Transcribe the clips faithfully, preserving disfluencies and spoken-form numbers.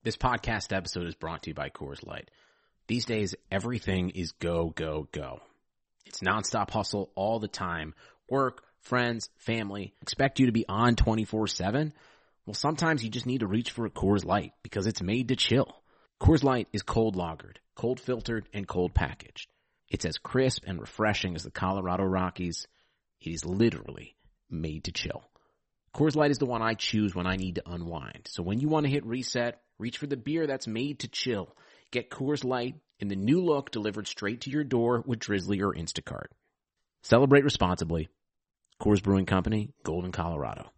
This podcast episode is brought to you by Coors Light. These days, everything is go, go, go. It's nonstop hustle all the time. Work, friends, family expect you to be on twenty-four seven. Well, sometimes you just need to reach for a Coors Light because it's made to chill. Coors Light is cold lagered, cold filtered, and cold packaged. It's as crisp and refreshing as the Colorado Rockies. It is literally made to chill. Coors Light is the one I choose when I need to unwind. So when you want to hit reset, reach for the beer that's made to chill. Get Coors Light in the new look delivered straight to your door with Drizzly or Instacart. Celebrate responsibly. Coors Brewing Company, Golden, Colorado.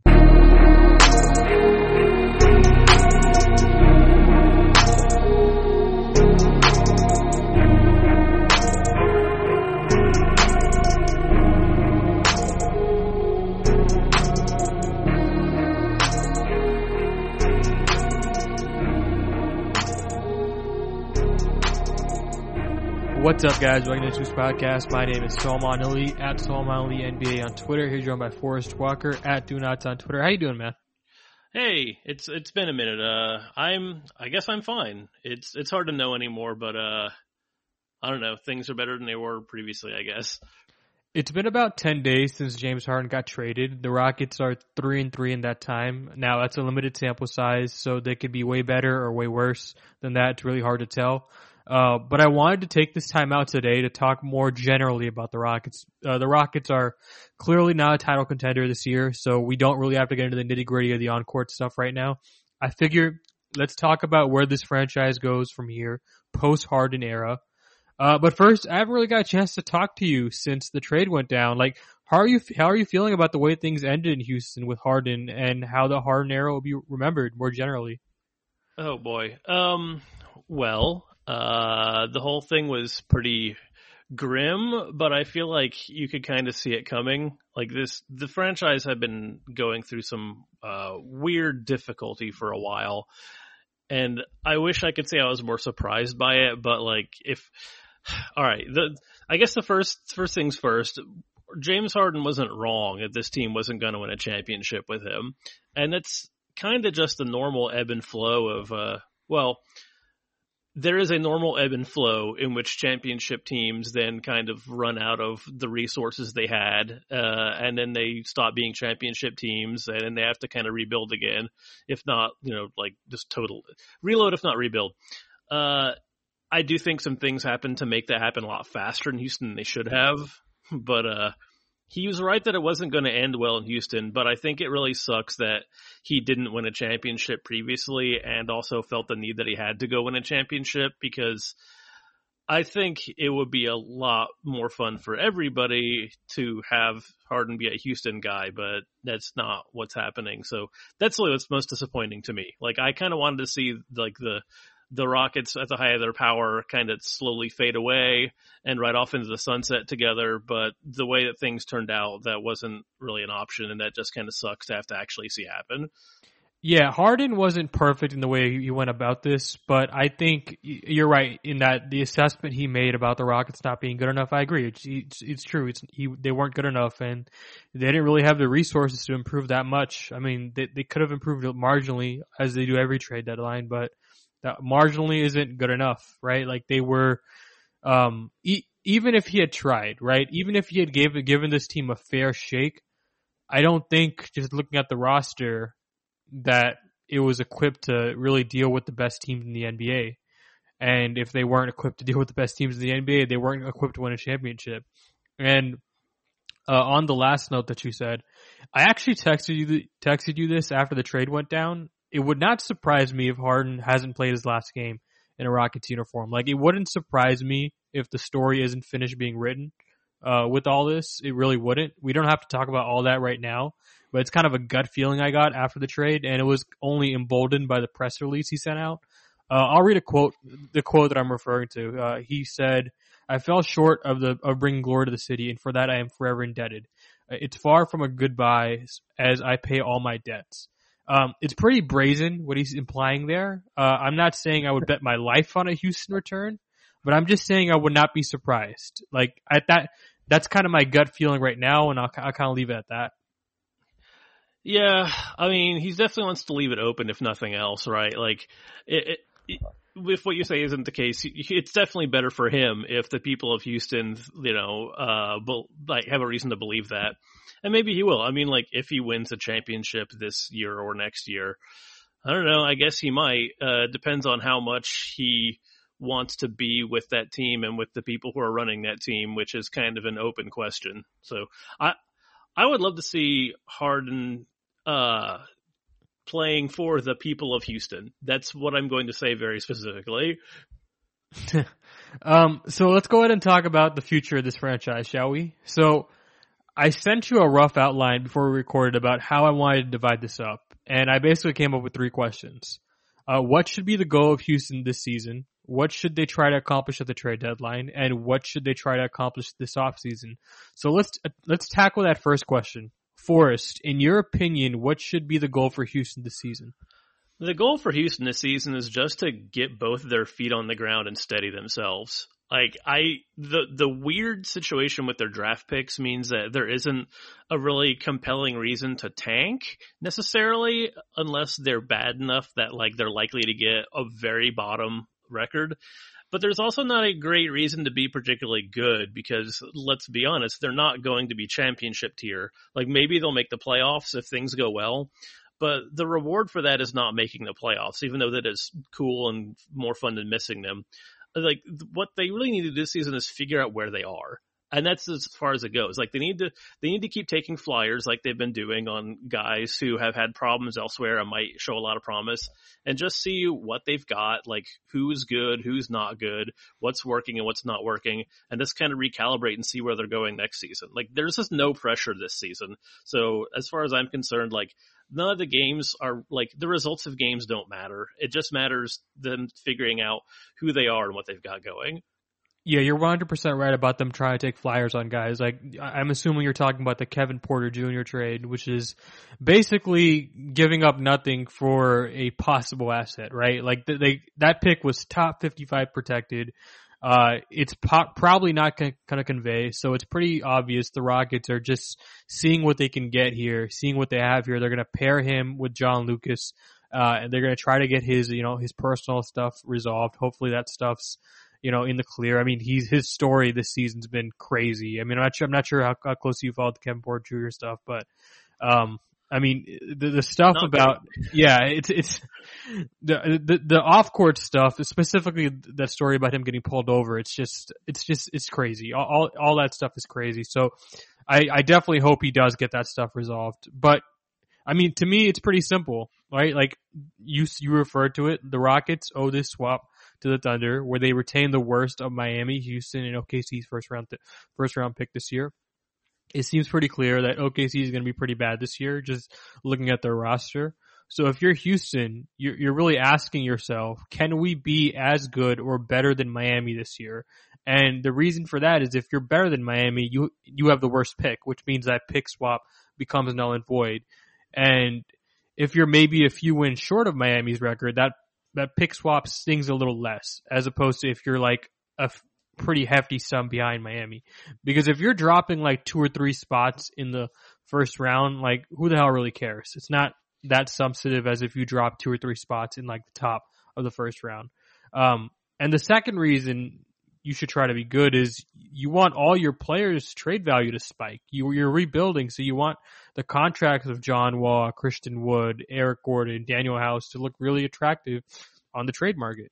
What's up, guys? Welcome to this podcast. My name is Salman Ali at Salman Ali N B A on Twitter. Here joined by Forrest Walker at Do Nots on Twitter. How you doing, man? Hey, it's it's been a minute. Uh, I'm I guess I'm fine. It's it's hard to know anymore, but uh, I don't know. Things are better than they were previously, I guess. It's been about ten days since James Harden got traded. The Rockets are three and three in that time. Now that's a limited sample size, so they could be way better or way worse than that. It's really hard to tell. Uh, but I wanted to take this time out today to talk more generally about the Rockets. Uh, the Rockets are clearly not a title contender this year, so we don't really have to get into the nitty-gritty of the on-court stuff right now. I figure let's talk about where this franchise goes from here, post-Harden era. Uh, but first, I haven't really got a chance to talk to you since the trade went down. Like, how are you, how are you feeling about the way things ended in Houston with Harden and how the Harden era will be remembered more generally? Oh boy. Um, well, Uh, the whole thing was pretty grim, but I feel like you could kind of see it coming. Like this, the franchise had been going through some, uh, weird difficulty for a while. And I wish I could say I was more surprised by it, but like if, alright, the, I guess the first, first things first, James Harden wasn't wrong that this team wasn't going to win a championship with him. And that's kind of just the normal ebb and flow of, uh, well, there is a normal ebb and flow in which championship teams then kind of run out of the resources they had, uh, and then they stop being championship teams, and then they have to kind of rebuild again, if not, you know, like just total reload, if not rebuild. Uh, I do think some things happened to make that happen a lot faster in Houston than they should have, but uh, he was right that it wasn't going to end well in Houston, but I think it really sucks that he didn't win a championship previously and also felt the need that he had to go win a championship, because I think it would be a lot more fun for everybody to have Harden be a Houston guy, but that's not what's happening. So that's really what's most disappointing to me. Like, I kind of wanted to see like the the Rockets at the height of their power kind of slowly fade away and ride off into the sunset together. But the way that things turned out, that wasn't really an option. And that just kind of sucks to have to actually see happen. Yeah, Harden wasn't perfect in the way he went about this, but I think you're right in that the assessment he made about the Rockets not being good enough, I agree. It's, it's, it's true. It's, he, they weren't good enough, and they didn't really have the resources to improve that much. I mean, they, they could have improved it marginally, as they do every trade deadline, but that marginally isn't good enough, right? Like they were, um, e- even if he had tried, right? Even if he had gave, given this team a fair shake, I don't think, just looking at the roster, that it was equipped to really deal with the best teams in the N B A. And if they weren't equipped to deal with the best teams in the N B A, they weren't equipped to win a championship. And uh, on the last note that you said, I actually texted you texted you this after the trade went down. It would not surprise me if Harden hasn't played his last game in a Rockets uniform. Like, it wouldn't surprise me if the story isn't finished being written uh, with all this. It really wouldn't. We don't have to talk about all that right now, but it's kind of a gut feeling I got after the trade, and it was only emboldened by the press release he sent out. Uh, I'll read a quote, the quote that I'm referring to. Uh, he said, "I fell short of the of bringing glory to the city, and for that I am forever indebted. Uh, it's far from a goodbye as I pay all my debts." Um, it's pretty brazen what he's implying there. Uh, I'm not saying I would bet my life on a Houston return, but I'm just saying I would not be surprised. Like, at that, that's kind of my gut feeling right now, and I'll, I'll kind of leave it at that. Yeah, I mean, he definitely wants to leave it open, if nothing else, right? Like, it, it, it, if what you say isn't the case, it's definitely better for him if the people of Houston, you know, uh, be, like have a reason to believe that, and maybe he will. I mean, like, if he wins a championship this year or next year, I don't know. I guess he might. Uh, depends on how much he wants to be with that team and with the people who are running that team, which is kind of an open question. So I. I would love to see Harden uh, playing for the people of Houston. That's what I'm going to say very specifically. um, so let's go ahead and talk about the future of this franchise, shall we? So I sent you a rough outline before we recorded about how I wanted to divide this up, and I basically came up with three questions. Uh, what should be the goal of Houston this season? What should they try to accomplish at the trade deadline? And what should they try to accomplish this offseason? So let's let's tackle that first question. Forrest, in your opinion, what should be the goal for Houston this season? The goal for Houston this season is just to get both their feet on the ground and steady themselves. Like, I, the, the weird situation with their draft picks means that there isn't a really compelling reason to tank necessarily, unless they're bad enough that, like, they're likely to get a very bottom record. But there's also not a great reason to be particularly good because, let's be honest, they're not going to be championship tier. Like, maybe they'll make the playoffs if things go well, but the reward for that is not making the playoffs, even though that is cool and more fun than missing them. Like, what they really need to do this season is figure out where they are. And that's as far as it goes. Like, they need to, they need to keep taking flyers like they've been doing on guys who have had problems elsewhere and might show a lot of promise, and just see what they've got, like who's good, who's not good, what's working and what's not working, and just kind of recalibrate and see where they're going next season. Like, there's just no pressure this season. So as far as I'm concerned, like, none of the games are, like, the results of games don't matter. It just matters them figuring out who they are and what they've got going. Yeah, you're one hundred percent right about them trying to take flyers on guys. Like, I'm assuming you're talking about the Kevin Porter Junior trade, which is basically giving up nothing for a possible asset, right? Like, they, that pick was top fifty-five protected. Uh, it's po- probably not going to convey, so it's pretty obvious the Rockets are just seeing what they can get here, seeing what they have here. They're going to pair him with John Lucas, uh, and they're going to try to get his, you know, his personal stuff resolved. Hopefully that stuff's, you know, in the clear. I mean, he's, his story this season's been crazy. I mean, I'm not sure, I'm not sure how, how close you followed the Kevin Porter Junior stuff, but, um, I mean, the, the stuff not about, good. yeah, it's, it's, the, the, the off-court stuff, specifically the story about him getting pulled over, it's just, it's just, it's crazy. All, all, all that stuff is crazy. So I, I definitely hope he does get that stuff resolved. But, I mean, to me, it's pretty simple, right? Like, you, you referred to it, the Rockets owe this swap to the Thunder, where they retain the worst of Miami, Houston, and O K C's first round, th- first round pick this year. It seems pretty clear that O K C is going to be pretty bad this year, just looking at their roster. So if you're Houston, you're, you're really asking yourself, can we be as good or better than Miami this year? And the reason for that is if you're better than Miami, you, you have the worst pick, which means that pick swap becomes null and void. And if you're maybe a few wins short of Miami's record, that that pick swap stings a little less, as opposed to if you're like a f- pretty hefty sum behind Miami. Because if you're dropping like two or three spots in the first round, like, who the hell really cares? It's not that substantive as if you drop two or three spots in like the top of the first round. Um, and the second reason you should try to be good is you want all your players' trade value to spike. You, you're rebuilding, so you want the contracts of John Wall, Christian Wood, Eric Gordon, Daniel House to look really attractive on the trade market.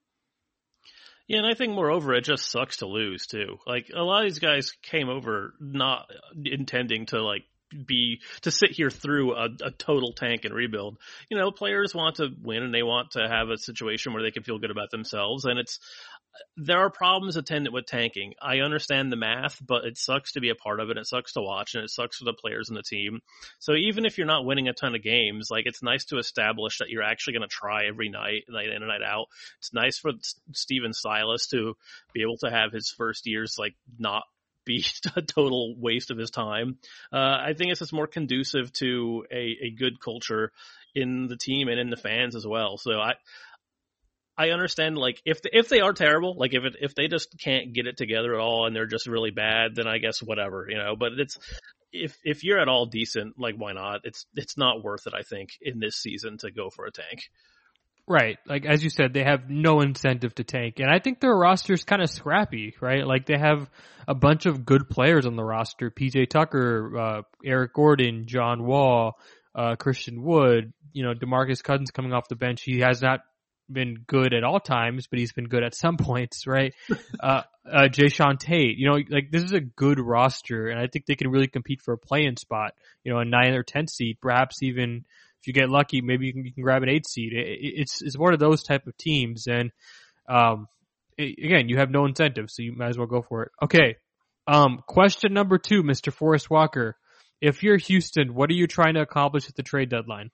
Yeah, and I think moreover, it just sucks to lose too. Like, a lot of these guys came over not intending to like be to sit here through a, a total tank and rebuild. You know, players want to win and they want to have a situation where they can feel good about themselves. And it's there are problems attendant with tanking. I understand the math, but it sucks to be a part of it. It sucks to watch, and it sucks for the players and the team. So even if you're not winning a ton of games, like, it's nice to establish that you're actually going to try every night, night in and night out. It's nice for Stephen Silas to be able to have his first years like not be a total waste of his time. Uh, I think it's just more conducive to a, a good culture in the team and in the fans as well. So I, I understand, like, if the, if they are terrible, like if it, if they just can't get it together at all and they're just really bad, then I guess whatever, you know, but it's, if if you're at all decent, like why not? It's it's not worth it, I think, in this season to go for a tank. Right. Like, as you said, they have no incentive to tank. And I think their roster's kind of scrappy, right? Like, they have a bunch of good players on the roster. P J Tucker, uh, Eric Gordon, John Wall, uh, Christian Wood, you know, DeMarcus Cousins coming off the bench. He has not been good at all times, but he's been good at some points, right? uh, uh, Jayshawn Tate, you know, like, this is a good roster, and I think they can really compete for a play-in spot, you know, a nine or ten seed, perhaps even, if you get lucky, maybe you can, you can grab an eight seed. It, it's it's one of those type of teams, and um, it, again, you have no incentive, so you might as well go for it. Okay, um, question number two, Mister Forrest Walker. If you're Houston, what are you trying to accomplish at the trade deadline?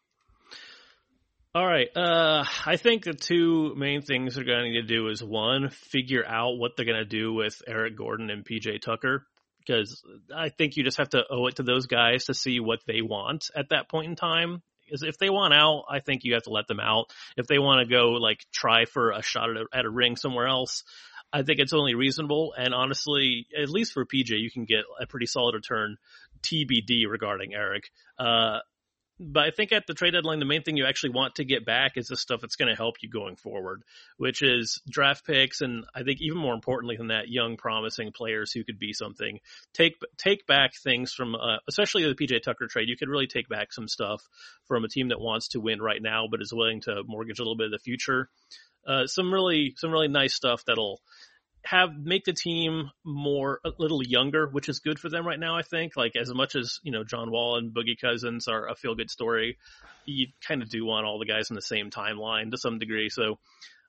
All right, uh, I think the two main things they're going to need to do is, one, figure out what they're going to do with Eric Gordon and P J Tucker, because I think you just have to owe it to those guys to see what they want at that point in time. Is if they want out, I think you have to let them out. If they want to go like try for a shot at a, at a ring somewhere else, I think it's only reasonable. And honestly, at least for P J, you can get a pretty solid return T B D regarding Eric. Uh, but I think at the trade deadline, the main thing you actually want to get back is the stuff that's going to help you going forward, which is draft picks. And I think even more importantly than that, young, promising players who could be something. Take take back things from, uh, especially the P J Tucker trade. You could really take back some stuff from a team that wants to win right now, but is willing to mortgage a little bit of the future. Uh, some really, some really nice stuff that'll have make the team more a little younger, which is good for them right now. I think, like, as much as, you know, John Wall and Boogie Cousins are a feel good story, you kind of do want all the guys in the same timeline to some degree. So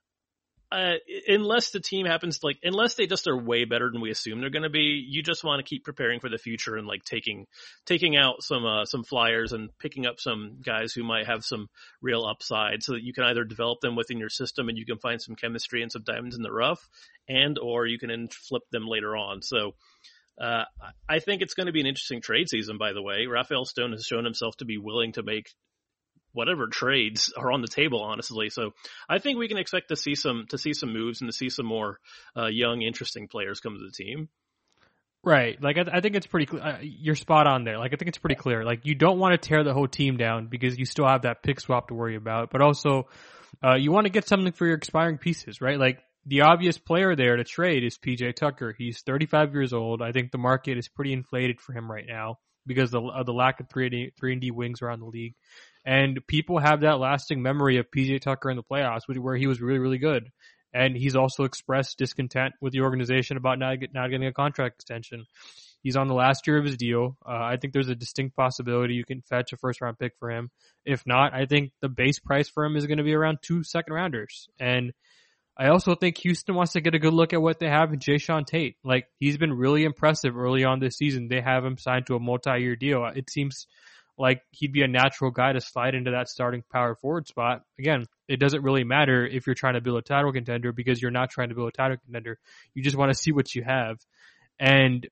uh, unless the team happens to, like, unless they just are way better than we assume they're going to be, you just want to keep preparing for the future and like taking, taking out some, uh, some flyers and picking up some guys who might have some real upside so that you can either develop them within your system and you can find some chemistry and some diamonds in the rough, and, or you can then flip them later on. So, uh, I think it's going to be an interesting trade season, by the way. Rafael Stone has shown himself to be willing to make whatever trades are on the table, honestly. So I think we can expect to see some, to see some moves and to see some more, uh, young, interesting players come to the team. Right. Like, I, I think it's pretty clear. Uh, you're spot on there. Like, I think it's pretty clear. Like, you don't want to tear the whole team down because you still have that pick swap to worry about, but also, uh, you want to get something for your expiring pieces, right? Like, the obvious player there to trade is P J Tucker. He's thirty-five years old. I think the market is pretty inflated for him right now because of the, of the lack of three and D wings around the league. And people have that lasting memory of P J Tucker in the playoffs where he was really, really good. And he's also expressed discontent with the organization about not, get, not getting a contract extension. He's on the last year of his deal. Uh, I think there's a distinct possibility you can fetch a first round pick for him. If not, I think the base price for him is going to be around two second rounders. And I also think Houston wants to get a good look at what they have in Jayshawn Tate. Like, he's been really impressive early on this season. They have him signed to a multi-year deal. It seems like he'd be a natural guy to slide into that starting power forward spot. Again, it doesn't really matter if you're trying to build a title contender because you're not trying to build a title contender. You just want to see what you have. And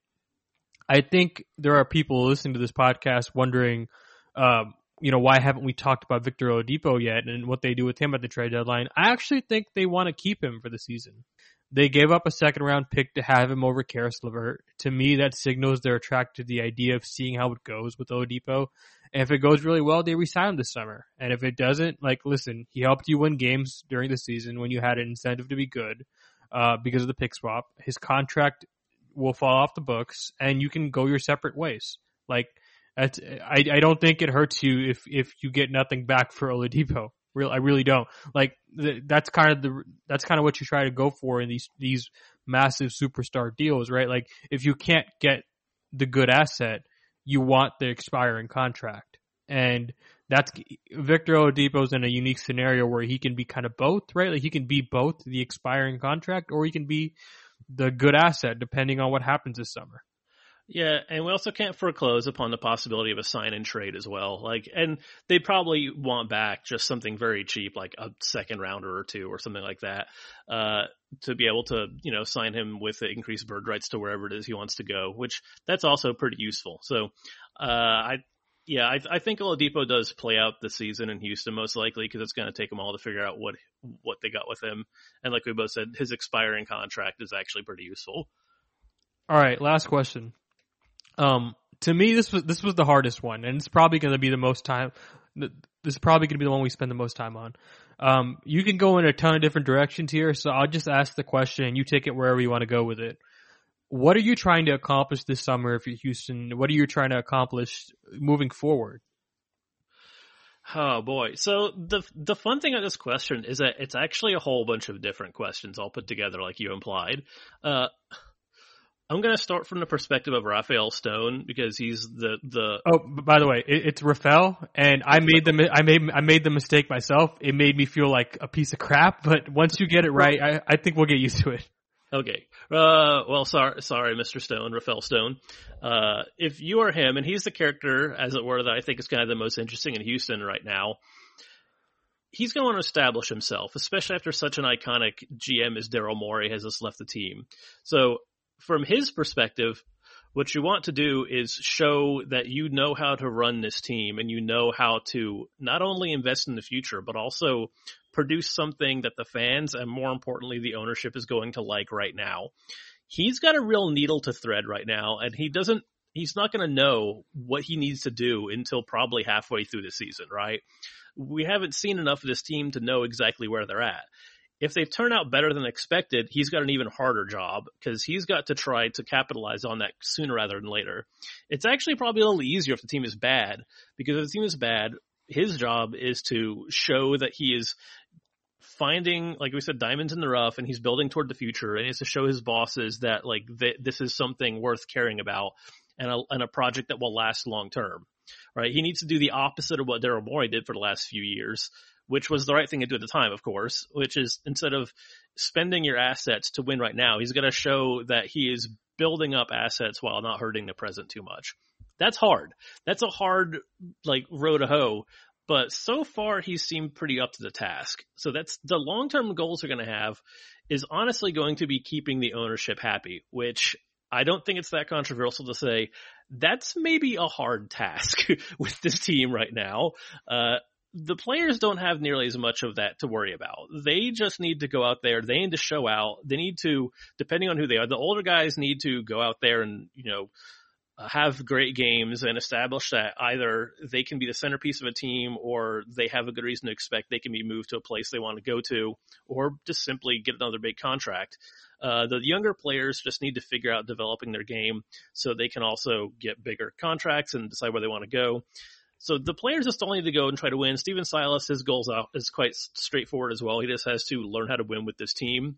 I think there are people listening to this podcast wondering, um, you know, why haven't we talked about Victor Oladipo yet and what they do with him at the trade deadline? I actually think they want to keep him for the season. They gave up a second round pick to have him over Karis LeVert. To me, that signals they're attracted to the idea of seeing how it goes with Oladipo. And if it goes really well, they re-sign him this summer. And if it doesn't, like, listen, he helped you win games during the season when you had an incentive to be good, uh, because of the pick swap. His contract will fall off the books and you can go your separate ways. Like, That's, I, I don't think it hurts you if, if you get nothing back for Oladipo. Real, I really don't. Like, th- that's kind of the, that's kind of what you try to go for in these, these massive superstar deals, right? Like, if you can't get the good asset, you want the expiring contract. And that's, Victor Oladipo's in a unique scenario where he can be kind of both, right? Like, he can be both the expiring contract or he can be the good asset depending on what happens this summer. Yeah, and we also can't foreclose upon the possibility of a sign and trade as well. Like, and they probably want back just something very cheap, like a second rounder or two or something like that, uh, to be able to, you know, sign him with increased bird rights to wherever it is he wants to go, which that's also pretty useful. So, uh, I, yeah, I, I think Oladipo does play out the season in Houston most likely because it's going to take them all to figure out what, what they got with him. And like we both said, his expiring contract is actually pretty useful. All right, last question. Um, to me, this was this was the hardest one, and it's probably going to be the most time. This is probably going to be the one we spend the most time on. Um, you can go in a ton of different directions here, so I'll just ask the question, and you take it wherever you want to go with it. What are you trying to accomplish this summer if you're Houston? What are you trying to accomplish moving forward? Oh boy. So the the fun thing of this question is that it's actually a whole bunch of different questions all put together, like you implied. Uh, I'm going to start from the perspective of Rafael Stone because he's the the. Oh, by the way, it, it's Rafael, and I made the I made I made the mistake myself. It made me feel like a piece of crap, but once you get it right, I, I think we'll get used to it. Okay. Uh, well, sorry, sorry, Mister Stone, Rafael Stone. Uh, if you are him, and he's the character, as it were, that I think is kind of the most interesting in Houston right now, he's going to want to establish himself, especially after such an iconic G M as Daryl Morey has just left the team. So from his perspective, what you want to do is show that you know how to run this team and you know how to not only invest in the future, but also produce something that the fans and more importantly, the ownership is going to like right now. He's got a real needle to thread right now, and he doesn't, he's not going to know what he needs to do until probably halfway through the season, right? We haven't seen enough of this team to know exactly where they're at. If they turn out better than expected, he's got an even harder job because he's got to try to capitalize on that sooner rather than later. It's actually probably a little easier if the team is bad, because if the team is bad, his job is to show that he is finding, like we said, diamonds in the rough, and he's building toward the future, and he has to show his bosses that like th- this is something worth caring about and a, and a project that will last long term, right? He needs to do the opposite of what Daryl Morey did for the last few years, which was the right thing to do at the time, of course, which is instead of spending your assets to win right now, he's going to show that he is building up assets while not hurting the present too much. That's hard. That's a hard, like, row to hoe. But so far, he's seemed pretty up to the task. So that's the long-term goals they're going to have is honestly going to be keeping the ownership happy, which I don't think it's that controversial to say that's maybe a hard task with this team right now. Uh, the players don't have nearly as much of that to worry about. They just need to go out there. They need to show out. They need to, depending on who they are, the older guys need to go out there and, you know, have great games and establish that either they can be the centerpiece of a team or they have a good reason to expect they can be moved to a place they want to go to, or just simply get another big contract. Uh, the younger players just need to figure out developing their game so they can also get bigger contracts and decide where they want to go. So the players just all need to go and try to win. Steven Silas, his goals is quite straightforward as well. He just has to learn how to win with this team.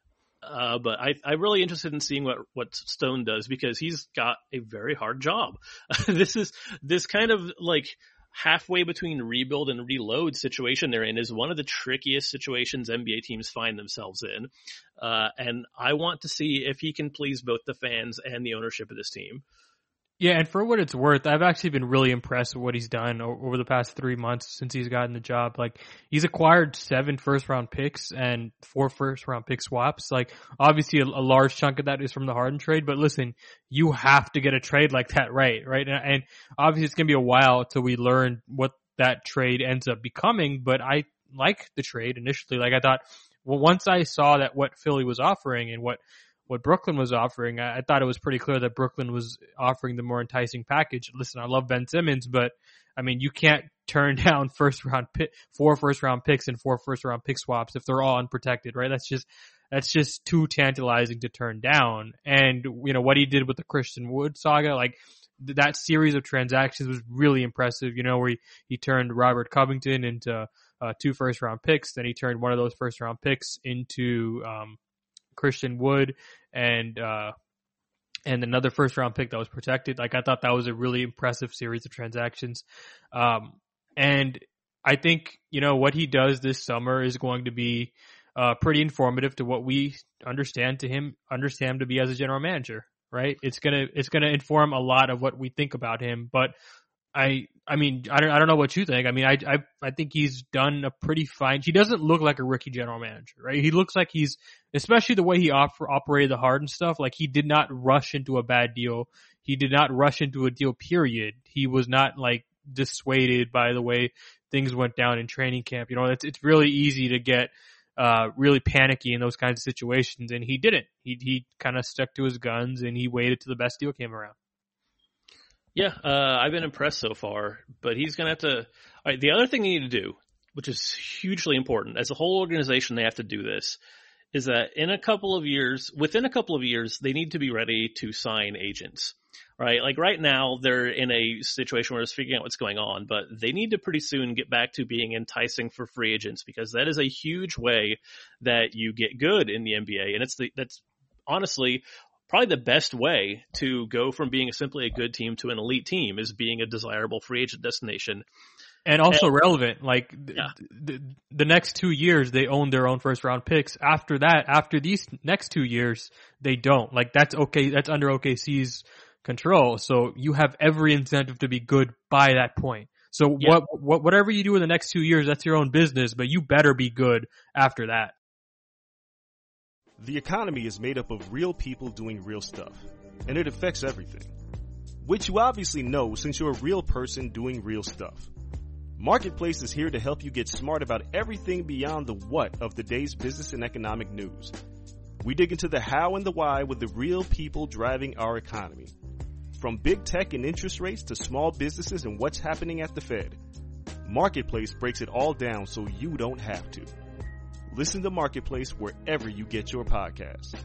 Uh, but I, I'm really interested in seeing what, what Stone does because he's got a very hard job. This is this kind of like halfway between rebuild and reload situation they're in is one of the trickiest situations N B A teams find themselves in. Uh, and I want to see if he can please both the fans and the ownership of this team. Yeah, and for what it's worth, I've actually been really impressed with what he's done over the past three months since he's gotten the job. Like, he's acquired seven first-round picks and four first-round pick swaps. Like, obviously a, a large chunk of that is from the Harden trade, but listen, you have to get a trade like that right, right? And, and obviously it's going to be a while till we learn what that trade ends up becoming, but I like the trade initially. Like, I thought, well, once I saw that what Philly was offering and what what Brooklyn was offering, I, I thought it was pretty clear that Brooklyn was offering the more enticing package. Listen, I love Ben Simmons, but I mean, you can't turn down first round pick, four first round picks and four first round pick swaps if they're all unprotected, right? That's just, that's just too tantalizing to turn down. And, you know, what he did with the Christian Wood saga, like that series of transactions was really impressive, you know, where he, he turned Robert Covington into uh, two first round picks. Then he turned one of those first round picks into, um, Christian Wood and uh and another first round pick that was protected. Like, I thought that was a really impressive series of transactions. Um and I think, you know, what he does this summer is going to be uh pretty informative to what we understand to him understand him to be as a general manager, right? It's gonna it's gonna inform a lot of what we think about him. But I, I mean, I don't, I don't know what you think. I mean, I, I, I think he's done a pretty fine. He doesn't look like a rookie general manager, right? He looks like he's, especially the way he op- operated the Harden stuff. Like, he did not rush into a bad deal. He did not rush into a deal. Period. He was not like dissuaded by the way things went down in training camp. You know, it's it's really easy to get uh really panicky in those kinds of situations, and he didn't. He he kind of stuck to his guns and he waited till the best deal came around. Yeah, uh, I've been impressed so far, but he's going to have to. All right, the other thing they need to do, which is hugely important, as a whole organization, they have to do this, is that in a couple of years, within a couple of years, they need to be ready to sign agents, right? Like right now, they're in a situation where they're figuring out what's going on, but they need to pretty soon get back to being enticing for free agents, because that is a huge way that you get good in the N B A. And it's the, that's honestly probably the best way to go from being simply a good team to an elite team, is being a desirable free agent destination. And also and, relevant. Like yeah. the, the next two years, they own their own first round picks. After that, after these next two years, they don't. Like that's okay. That's under O K C's control. So you have every incentive to be good by that point. So yeah. what, what, whatever you do in the next two years, that's your own business, but you better be good after that. The economy is made up of real people doing real stuff, and it affects everything, which you obviously know since you're a real person doing real stuff. Marketplace is here to help you get smart about everything beyond the what of the day's business and economic news. We dig into the how and the why with the real people driving our economy. From big tech and interest rates to small businesses and what's happening at the Fed, Marketplace breaks it all down so you don't have to. Listen to Marketplace wherever you get your podcasts.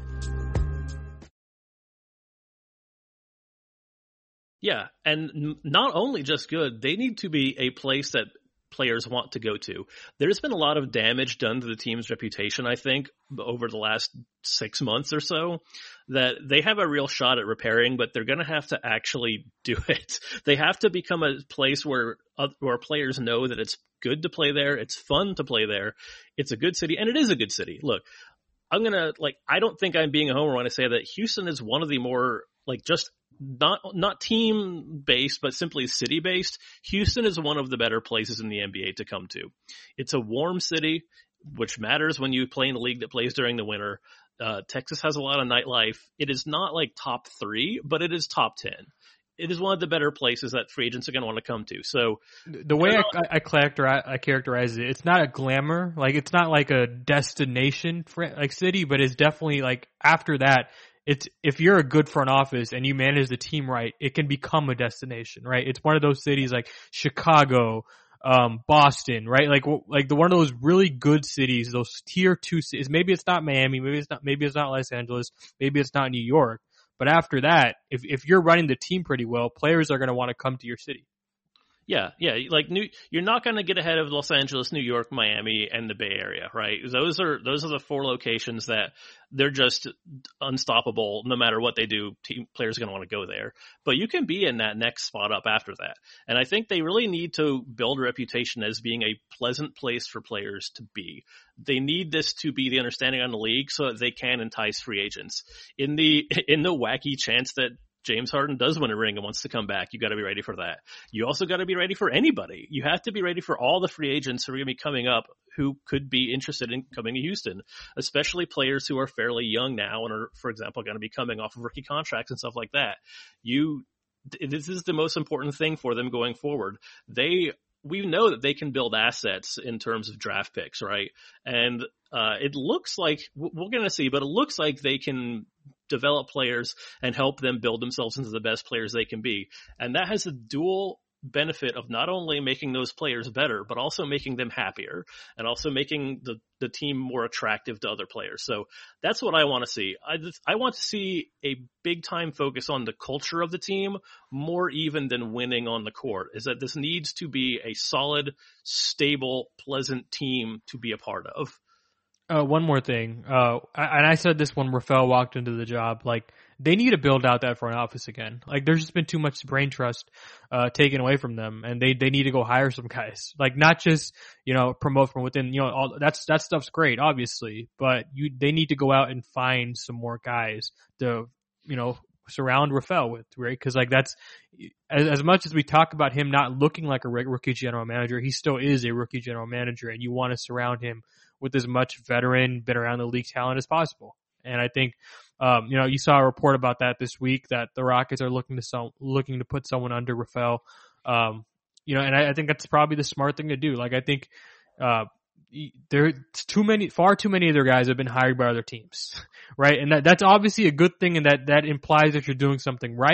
Yeah, and n- not only just good, they need to be a place that players want to go to. There's been a lot of damage done to the team's reputation, I think, over the last six months or so, that they have a real shot at repairing, but they're going to have to actually do it. They have to become a place where uh, where players know that it's good to play there, it's fun to play there, it's a good city, and it is a good city. Look, I'm going to, like, I don't think I'm being a homer when I say that Houston is one of the more, like, just not not team based, but simply city based. Houston is one of the better places in the N B A to come to. It's a warm city, which matters when you play in a league that plays during the winter. Uh, Texas has a lot of nightlife. It is not like top three, but it is top ten. It is one of the better places that free agents are going to want to come to. So the way I, I, I, characterize, I characterize it, it's not a glamour, like it's not like a destination like city, but it's definitely like after that, it's if you're a good front office and you manage the team right, it can become a destination, right? It's one of those cities like Chicago, um, Boston, right? Like like the one of those really good cities, those tier two cities. Maybe it's not Miami, maybe it's not maybe it's not Los Angeles, maybe it's not New York. But after that, if if you're running the team pretty well, players are going to want to come to your city. Yeah, yeah. Like New, you're not going to get ahead of Los Angeles, New York, Miami, and the Bay Area, right? Those are those are the four locations that they're just unstoppable. No matter what they do, team players are going to want to go there. But you can be in that next spot up after that. And I think they really need to build a reputation as being a pleasant place for players to be. They need this to be the understanding on the league so that they can entice free agents. In the in the wacky chance that James Harden does win a ring and wants to come back, you got to be ready for that. You also got to be ready for anybody. You have to be ready for all the free agents who are going to be coming up who could be interested in coming to Houston, especially players who are fairly young now and are, for example, going to be coming off of rookie contracts and stuff like that. You, this is the most important thing for them going forward. They, we know that they can build assets in terms of draft picks, right? And uh, it looks like, we're going to see, but it looks like they can develop players and help them build themselves into the best players they can be. And that has a dual benefit of not only making those players better, but also making them happier and also making the, the team more attractive to other players. So that's what I want to see. I, I want to see a big time focus on the culture of the team more even than winning on the court, is that this needs to be a solid, stable, pleasant team to be a part of. Uh, one more thing, uh, and I said this when Rafael walked into the job, like, they need to build out that front office again. Like, there's just been too much brain trust, uh, taken away from them, and they, they need to go hire some guys. Like, not just, you know, promote from within, you know, all, that's, that stuff's great, obviously, but you, they need to go out and find some more guys to, you know, surround Rafael with, right? Cause like that's, as, as much as we talk about him not looking like a rookie general manager, he still is a rookie general manager, and you want to surround him with as much veteran, been around the league talent as possible. And I think, um, you know, you saw a report about that this week that the Rockets are looking to some, looking to put someone under Rafael. Um, you know, and I, I think that's probably the smart thing to do. Like, I think, uh, there's too many, far too many of their guys have been hired by other teams, right? And that, that's obviously a good thing, and that, that implies that you're doing something right.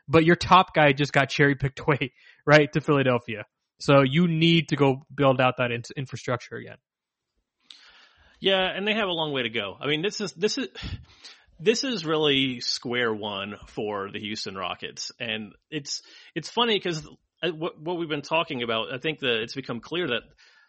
but your top guy just got cherry picked away, right, to Philadelphia. So you need to go build out that in- infrastructure again. Yeah, and they have a long way to go. I mean, this is this is this is really square one for the Houston Rockets, and it's it's funny because what what we've been talking about, I think that it's become clear that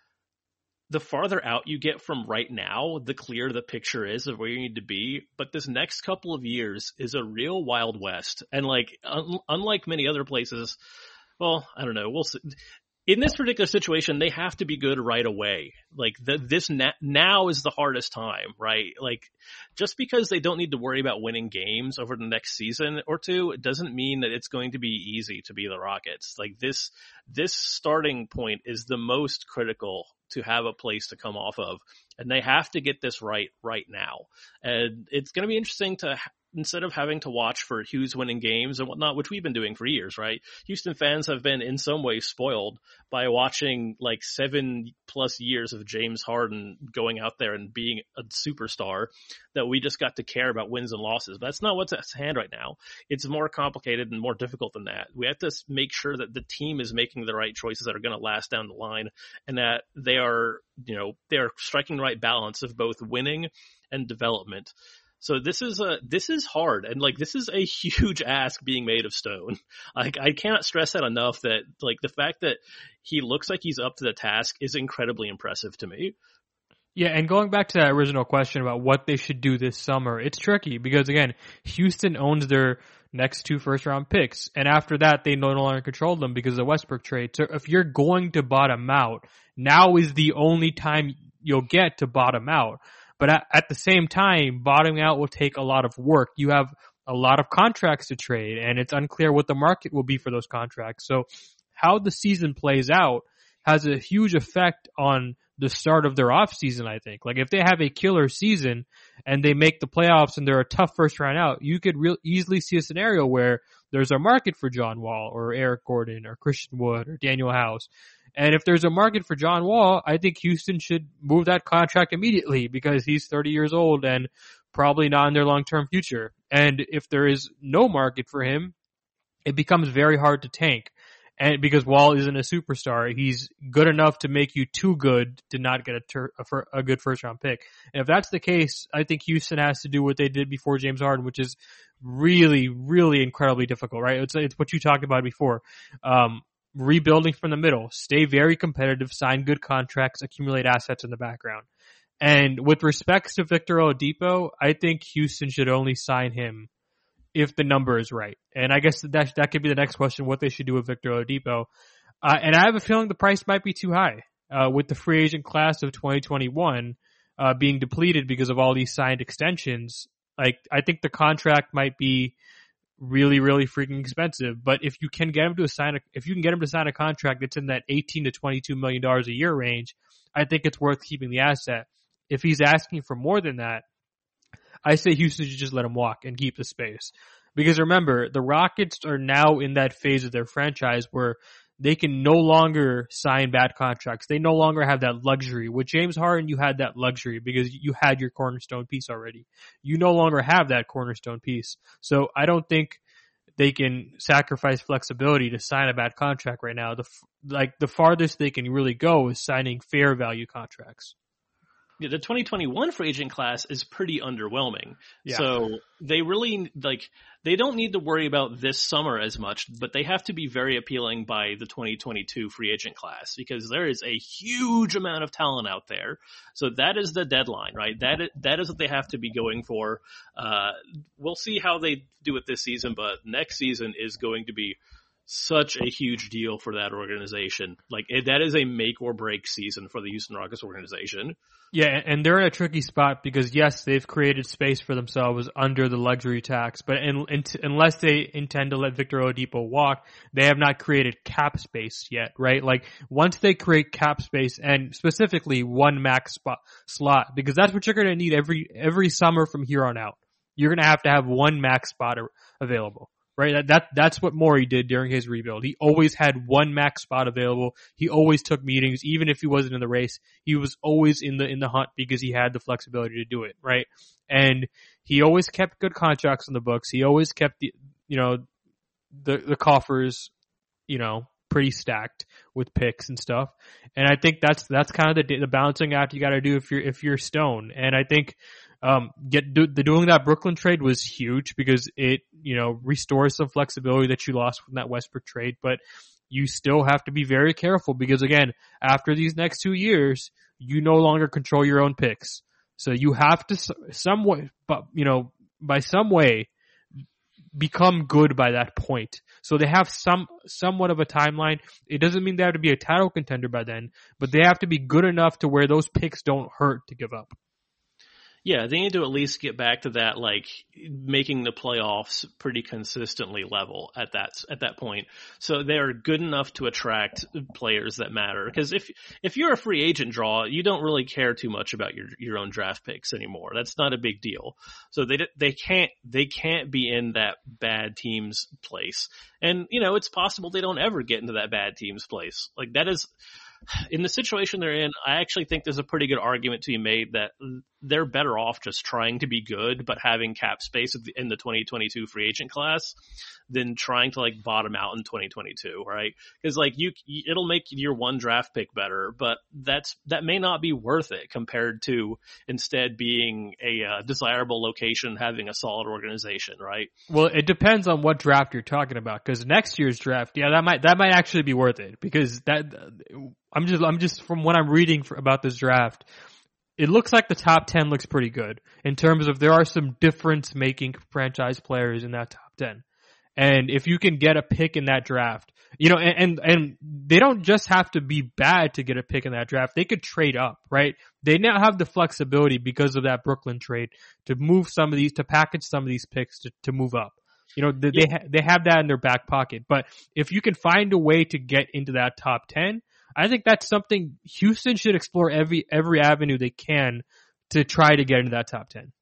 the farther out you get from right now, the clearer the picture is of where you need to be. But this next couple of years is a real Wild West, and like un- unlike many other places, well, I don't know, we'll see. In this particular situation, they have to be good right away. Like the, this na- now is the hardest time, right? Like just because they don't need to worry about winning games over the next season or two, it doesn't mean that it's going to be easy to be the Rockets. Like this, this starting point is the most critical to have a place to come off of, and they have to get this right right now. And it's going to be interesting to instead of having to watch for who's winning games and whatnot, which we've been doing for years, right? Houston fans have been in some ways spoiled by watching like seven plus years of James Harden going out there and being a superstar that we just got to care about wins and losses. But that's not what's at hand right now. It's more complicated and more difficult than that. We have to make sure that the team is making the right choices that are going to last down the line, and that they are, you know, they're striking the right balance of both winning and development. So this is a, this is hard, and like this is a huge ask being made of Stone. Like I cannot stress that enough, that like the fact that he looks like he's up to the task is incredibly impressive to me. Yeah, and going back to that original question about what they should do this summer, it's tricky because again, Houston owns their next two first round picks, and after that they no longer control them because of the Westbrook trade. So if you're going to bottom out, now is the only time you'll get to bottom out. But at, at the same time, bottoming out will take a lot of work. You have a lot of contracts to trade, and it's unclear what the market will be for those contracts. So how the season plays out has a huge effect on the start of their offseason, I think. Like if they have a killer season and they make the playoffs and they're a tough first round out, you could real easily see a scenario where there's a market for John Wall or Eric Gordon or Christian Wood or Daniel House. And if there's a market for John Wall, I think Houston should move that contract immediately because he's thirty years old and probably not in their long-term future. And if there is no market for him, it becomes very hard to tank. And because Wall isn't a superstar, he's good enough to make you too good to not get a, ter- a, fir- a good first-round pick. And if that's the case, I think Houston has to do what they did before James Harden, which is really, really incredibly difficult, right? It's, it's what you talked about before. Um, rebuilding from the middle, stay very competitive, sign good contracts, accumulate assets in the background. And with respects to Victor Oladipo, I think Houston should only sign him if the number is right. And I guess that that could be the next question, what they should do with Victor Oladipo. Uh, and I have a feeling the price might be too high uh, with the free agent class of twenty twenty-one uh, being depleted because of all these signed extensions. Like I think the contract might be really, really freaking expensive. But if you can get him to sign a, if you can get him to sign a contract that's in that eighteen to twenty-two million dollars a year range, I think it's worth keeping the asset. If he's asking for more than that, I say Houston should just let him walk and keep the space. Because remember, the Rockets are now in that phase of their franchise where they can no longer sign bad contracts. They no longer have that luxury. With James Harden, you had that luxury because you had your cornerstone piece already. You no longer have that cornerstone piece. So I don't think they can sacrifice flexibility to sign a bad contract right now. The like the farthest they can really go is signing fair value contracts. Yeah, the twenty twenty-one free agent class is pretty underwhelming. Yeah. So they really, like, they don't need to worry about this summer as much, but they have to be very appealing by the twenty twenty-two free agent class because there is a huge amount of talent out there. So that is the deadline, right? That is, that is what they have to be going for. Uh, we'll see how they do it this season, but next season is going to be such a huge deal for that organization. Like it, that is a make or break season for the Houston Rockets organization. Yeah, and they're in a tricky spot because yes, they've created space for themselves under the luxury tax, but in, in, unless they intend to let Victor Oladipo walk, they have not created cap space yet, right? Like once they create cap space and specifically one max spot slot, because that's what you're going to need every every summer from here on out. You're going to have to have one max spot available. Right, that, that that's what Morey did during his rebuild. He always had one max spot available. He always took meetings, even if he wasn't in the race. He was always in the in the hunt because he had the flexibility to do it. Right, and he always kept good contracts in the books. He always kept the you know the the coffers, you know, pretty stacked with picks and stuff. And I think that's that's kind of the the balancing act you got to do if you're if you're Stone. And I think um get do, the doing that Brooklyn trade was huge because it, you know, restores some flexibility that you lost from that Westbrook trade, but you still have to be very careful because, again, after these next two years, you no longer control your own picks. So you have to somewhat, but you know, by some way, become good by that point. So they have some somewhat of a timeline. It doesn't mean they have to be a title contender by then, but they have to be good enough to where those picks don't hurt to give up. Yeah, they need to at least get back to that, like, making the playoffs pretty consistently level at that at that point. So they're good enough to attract players that matter. Because if if you're a free agent draw, you don't really care too much about your your own draft picks anymore. That's not a big deal. So they they can't they can't be in that bad team's place. And you know, it's possible they don't ever get into that bad team's place. Like that is. In the situation they're in, I actually think there's a pretty good argument to be made that they're better off just trying to be good, but having cap space in the twenty twenty-two free agent class than trying to like bottom out in twenty twenty-two, right? Because like you, it'll make your one draft pick better, but that's that may not be worth it compared to instead being a uh, desirable location, having a solid organization, right? Well, it depends on what draft you're talking about. Because next year's draft, yeah, that might that might actually be worth it because that. I'm just, I'm just from what I'm reading for, about this draft, it looks like the top ten looks pretty good in terms of there are some difference making franchise players in that top ten. And if you can get a pick in that draft, you know, and, and, and they don't just have to be bad to get a pick in that draft. They could trade up, right? They now have the flexibility because of that Brooklyn trade to move some of these, to package some of these picks to, to move up. You know, they, yeah. they, ha- they have that in their back pocket. But if you can find a way to get into that top ten, I think that's something Houston should explore every every avenue they can to try to get into that top ten.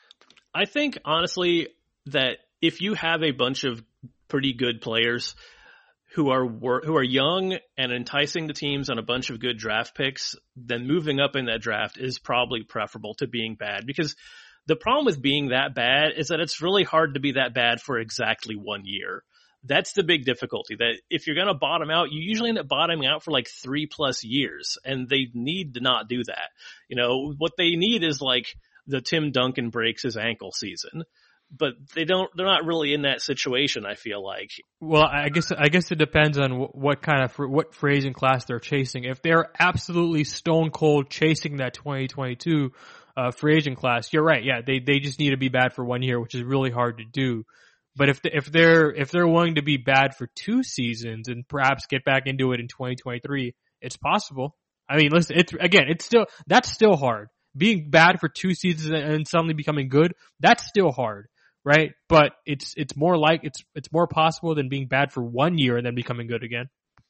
I think, honestly, that if you have a bunch of pretty good players who are who are young and enticing the teams on a bunch of good draft picks, then moving up in that draft is probably preferable to being bad. Because the problem with being that bad is that it's really hard to be that bad for exactly one year. That's the big difficulty, that if you're going to bottom out, you usually end up bottoming out for like three plus years, and they need to not do that. You know, what they need is like the Tim Duncan breaks his ankle season, but they don't, they're not really in that situation, I feel like. Well, I guess, I guess it depends on what kind of, what phrase and class they're chasing. If they're absolutely stone cold chasing that twenty twenty-two uh, free agent class, you're right. Yeah, they, they just need to be bad for one year, which is really hard to do. But if the, if they're if they're willing to be bad for two seasons and perhaps get back into it in twenty twenty-three, it's possible. I mean, listen, it's again, it's still that's still hard. Being bad for two seasons and suddenly becoming good, that's still hard, right? But it's it's more like it's it's more possible than being bad for one year and then becoming good again.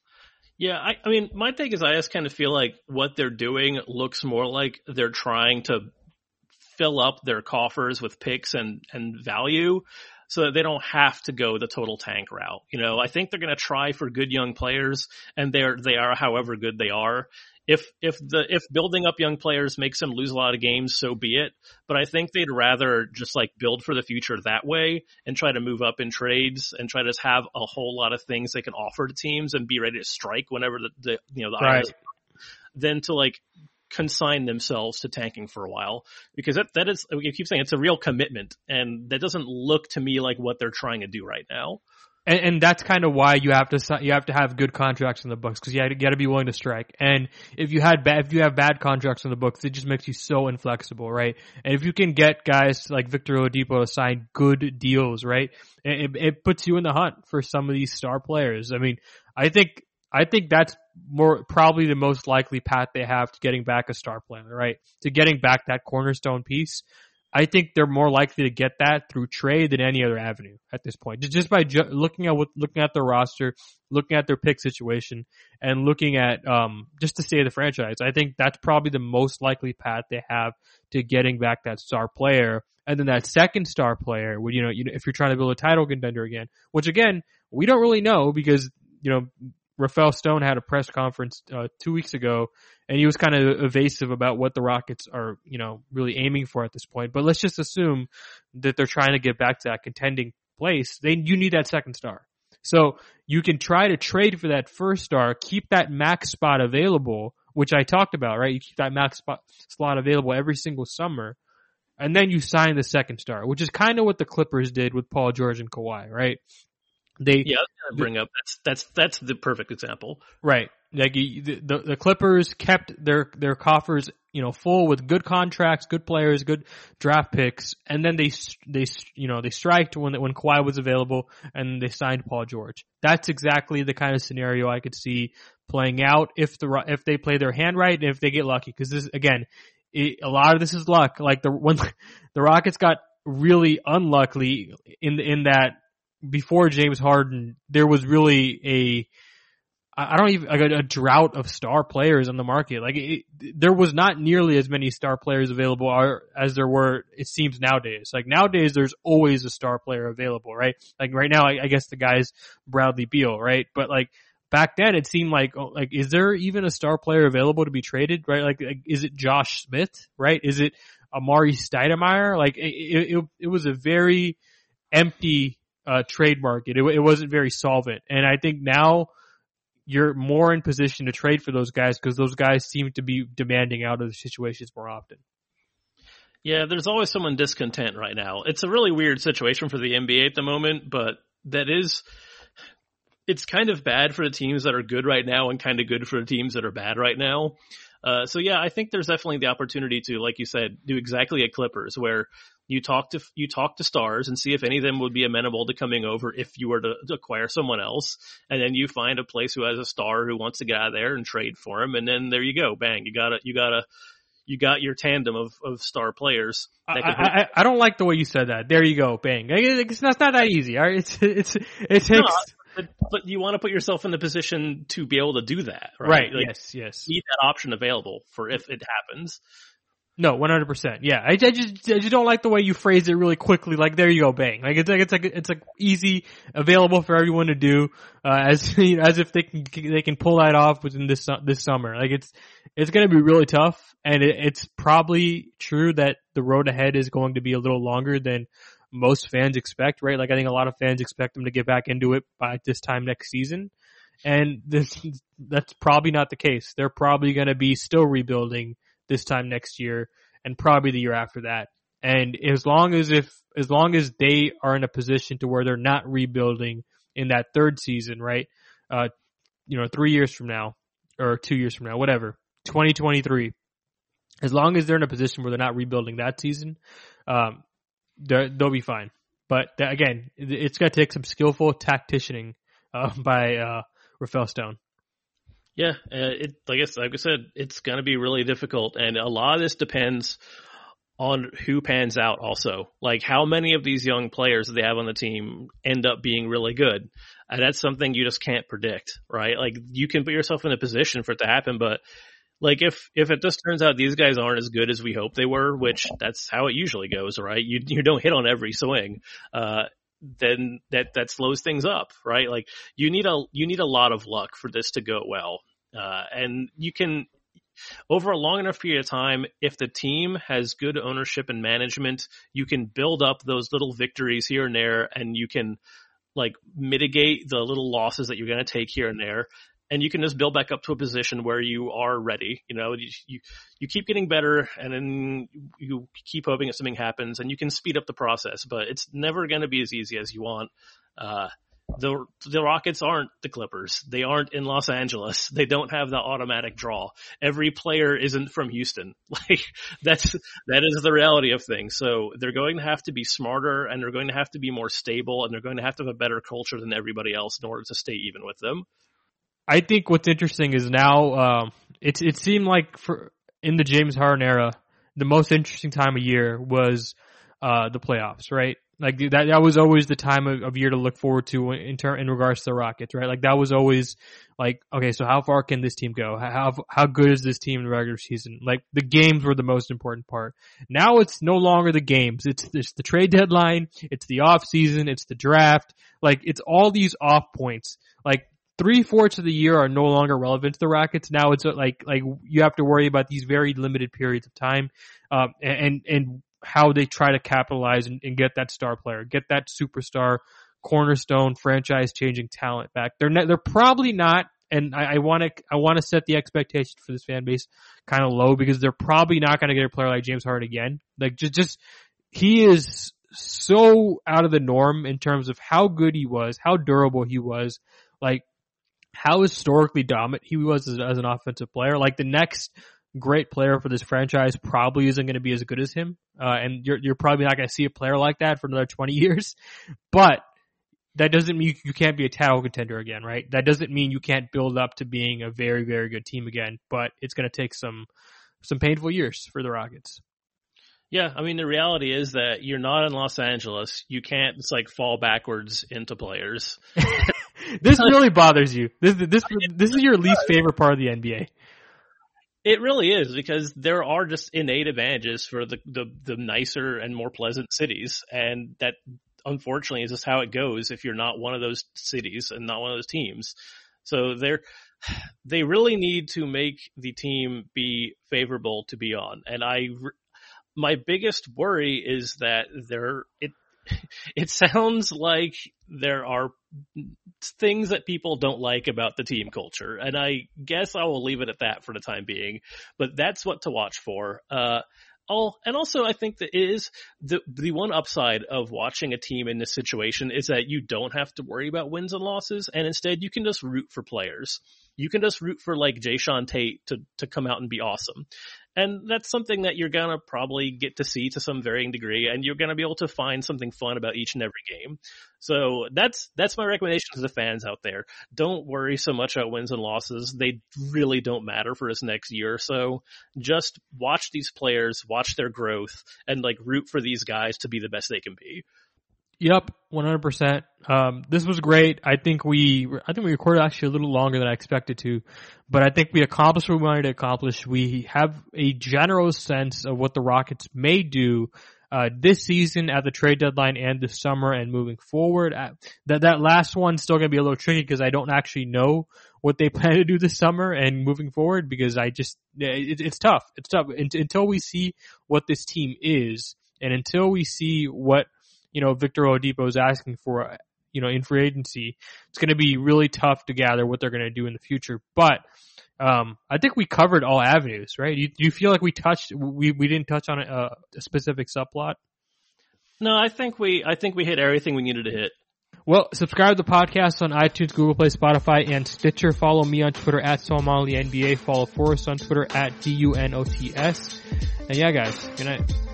Yeah, I, I mean, my take is I just kind of feel like what they're doing looks more like they're trying to fill up their coffers with picks and and value, so that they don't have to go the total tank route. You know, I think they're going to try for good young players, and they're, they are however good they are. If, if the, if building up young players makes them lose a lot of games, so be it. But I think they'd rather just like build for the future that way and try to move up in trades and try to have a whole lot of things they can offer to teams and be ready to strike whenever the, the you know, the right. iron, than to like consign themselves to tanking for a while, because that that is, you keep saying it's a real commitment, and that doesn't look to me like what they're trying to do right now. And, and that's kind of why you have to you have to have good contracts in the books, because you got to be willing to strike. And if you had bad, if you have bad contracts in the books, it just makes you so inflexible, right? And if you can get guys like Victor Oladipo to sign good deals, right, it, it puts you in the hunt for some of these star players. I mean, I think. I think that's more probably the most likely path they have to getting back a star player, right? To getting back that cornerstone piece. I think they're more likely to get that through trade than any other avenue at this point. Just by ju- looking at what, looking at their roster, looking at their pick situation, and looking at um just to stay the franchise. I think that's probably the most likely path they have to getting back that star player. And then that second star player, would you know, you know, if you're trying to build a title contender again, which again we don't really know because you know. Rafael Stone had a press conference uh, two weeks ago, and he was kind of evasive about what the Rockets are, you know, really aiming for at this point. But let's just assume that they're trying to get back to that contending place. They you need that second star. So you can try to trade for that first star, keep that max spot available, which I talked about, right? You keep that max spot, slot available every single summer, and then you sign the second star, which is kind of what the Clippers did with Paul George and Kawhi, right? They yeah, I was gonna bring up that's that's that's the perfect example, right? Like the, the the Clippers kept their their coffers, you know, full with good contracts, good players, good draft picks, and then they they you know they striked when when Kawhi was available, and they signed Paul George. That's exactly the kind of scenario I could see playing out if the if they play their hand right and if they get lucky. Because this again, it, a lot of this is luck. Like the when the Rockets got really unlucky in in that before James Harden, there was really a I don't even like a, a drought of star players on the market. Like it, there was not nearly as many star players available are, as there were. It seems nowadays. Like nowadays, there's always a star player available, right? Like right now, I, I guess the guy's Bradley Beal, right? But like back then, it seemed like oh, like is there even a star player available to be traded, right? Like, like is it Josh Smith, right? Is it Amari Stoudemire? Like it, it, it was a very empty uh, trade market. It, it wasn't very solvent, and I think now you're more in position to trade for those guys because those guys seem to be demanding out of the situations more often. Yeah, there's always someone discontent right now. It's a really weird situation for the N B A at the moment, but that is, it's kind of bad for the teams that are good right now and kind of good for the teams that are bad right now. Uh, so yeah, I think there's definitely the opportunity to, like you said, do exactly at Clippers where you talk to, you talk to stars and see if any of them would be amenable to coming over if you were to, to acquire someone else. And then you find a place who has a star who wants to get out of there and trade for him. And then there you go. Bang. You got a, you got a, you got your tandem of, of star players. That I, I, I don't like the way you said that. There you go. Bang. It's not, it's not that easy. All right. It's, it's, it takes. No, but, but you want to put yourself in the position to be able to do that, right? Right. Like, yes. Yes. Need that option available for if it happens. No, one hundred percent. Yeah, I, I just I just don't like the way you phrase it really quickly. Like there you go, bang. Like it's like it's like it's like easy, available for everyone to do, uh, as you know, as if they can they can pull that off within this this summer. Like it's it's going to be really tough, and it, it's probably true that the road ahead is going to be a little longer than most fans expect. Right? Like I think a lot of fans expect them to get back into it by this time next season, and this that's probably not the case. They're probably going to be still rebuilding this time next year and probably the year after that. And as long as if, as long as they are in a position to where they're not rebuilding in that third season, right? Uh, you know, three years from now or two years from now, whatever, twenty twenty-three, as long as they're in a position where they're not rebuilding that season, um, they'll be fine. But that, again, it's going to take some skillful tacticianing, uh, by, uh, Rafael Stone. Yeah, uh, it like I, like I said, it's going to be really difficult, and a lot of this depends on who pans out also. Like how many of these young players that they have on the team end up being really good. And that's something you just can't predict, right? Like you can put yourself in a position for it to happen, but like if, if it just turns out these guys aren't as good as we hope they were, which that's how it usually goes, right? You you don't hit on every swing. Uh, then that, that slows things up, right? Like you need a, you need a lot of luck for this to go well. Uh, and you can, over a long enough period of time, if the team has good ownership and management, you can build up those little victories here and there, and you can like mitigate the little losses that you're going to take here and there. And you can just build back up to a position where you are ready. You know, you, you, you keep getting better, and then you keep hoping that something happens, and you can speed up the process, but it's never going to be as easy as you want. Uh, the, the Rockets aren't the Clippers. They aren't in Los Angeles. They don't have the automatic draw. Every player isn't from Houston. Like that's, that is the reality of things. So they're going to have to be smarter, and they're going to have to be more stable, and they're going to have to have a better culture than everybody else in order to stay even with them. I think what's interesting is now, um, it's, it seemed like for, in the James Harden era, the most interesting time of year was, uh, the playoffs, right? Like that, that was always the time of, of year to look forward to in ter- in regards to the Rockets, right? Like that was always like, okay, so how far can this team go? How, how good is this team in the regular season? Like the games were the most important part. Now it's no longer the games. It's, it's the trade deadline. It's the off season. It's the draft. Like it's all these off points. Like, Three-fourths of the year are no longer relevant to the Rockets. Now it's like, like you have to worry about these very limited periods of time, um, and, and how they try to capitalize and, and get that star player, get that superstar cornerstone franchise changing talent back. They're not, they're probably not, and I want to I want to set the expectation for this fan base kind of low because they're probably not going to get a player like James Harden again. Like just just he is so out of the norm in terms of how good he was, how durable he was, like how historically dominant he was as, as an offensive player. Like the next great player for this franchise probably isn't going to be as good as him. Uh, and you're, you're probably not going to see a player like that for another twenty years, but that doesn't mean you, you can't be a title contender again, right? That doesn't mean you can't build up to being a very, very good team again, but it's going to take some, some painful years for the Rockets. Yeah, I mean, the reality is that you're not in Los Angeles. You can't just like fall backwards into players. This really bothers you. This this this is your least favorite part of the N B A. It really is because there are just innate advantages for the, the, the nicer and more pleasant cities. And that unfortunately is just how it goes if you're not one of those cities and not one of those teams. So they're, they really need to make the team be favorable to be on. And I, my biggest worry is that there, it, it sounds like there are things that people don't like about the team culture. And I guess I will leave it at that for the time being, but that's what to watch for. Uh, Oh, and also I think that it is the the one upside of watching a team in this situation is that you don't have to worry about wins and losses, and instead you can just root for players. You can just root for like Jayshawn Tate to to come out and be awesome. And that's something that you're going to probably get to see to some varying degree, and you're going to be able to find something fun about each and every game. So that's that's my recommendation to the fans out there. Don't worry so much about wins and losses. They really don't matter for this next year or so. Just watch these players, watch their growth, and like root for these guys to be the best they can be. Yep, one hundred percent. Um, this was great. I think we, I think we recorded actually a little longer than I expected to, but I think we accomplished what we wanted to accomplish. We have a general sense of what the Rockets may do, uh, this season at the trade deadline and this summer and moving forward. Uh, that, that last one's still going to be a little tricky because I don't actually know what they plan to do this summer and moving forward because I just, it, it's tough. It's tough until we see what this team is and until we see what, you know, Victor Oladipo is asking for, you know, in free agency. It's going to be really tough to gather what they're going to do in the future. But um, I think we covered all avenues, right? Do you, do you feel like we touched, we, we didn't touch on a, a specific subplot? No, I think we, I think we hit everything we needed to hit. Well, subscribe to the podcast on iTunes, Google Play, Spotify, and Stitcher. Follow me on Twitter at Somali N B A. Follow Forrest on Twitter at D U N O T S. And yeah, guys, good night.